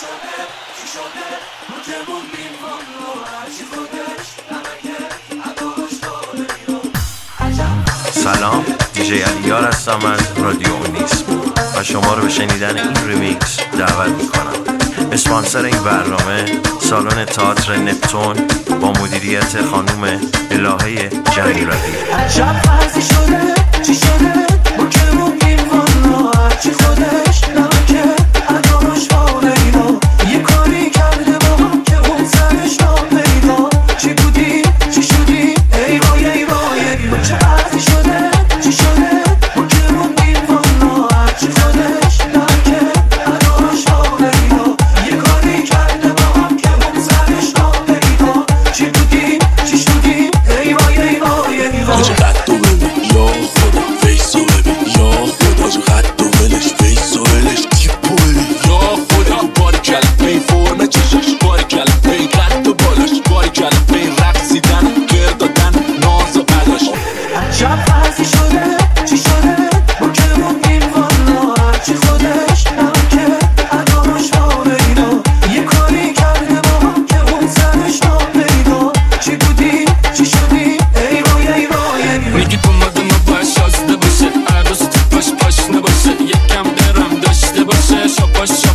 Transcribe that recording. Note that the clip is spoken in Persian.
سلام، دیجی علیار هستم از رادیو اونیسم و شما رو به شنیدن این ریمیکس دعوت میکنم. اسپانسر این برنامه سالن تئاتر نپتون با مدیریت خانم الهه جمیل‌رادی. عجب فرضی شده چی شده ما که موندیم والا هرچی خودش نمکه اداش باله اینا یه کاری کرده با هم که اون سرش ناپیدا چی بودیم چی شدیم ای وای ای وای ای وای چه فرضی شده چی شده ما که موندیم والا هرچی خودش نمکه اداش باله اینا یه کاری کرده با هم که اون سرش ناپیدا چی بودیم چی شدیم ای وای ای وای ای وای عجب فرضی شده چی شده ما که موندیم والا هرچی خودش نمکه اداش باله اینا یه کاری کرده با هم که اون سرش ناپیدا چی بودیم چی شدیم ای وای ای وای ای وای میگی تو مادم باید شازده باشه هر روز تو پاش نباشه یکم درم داشته باشه شاپاش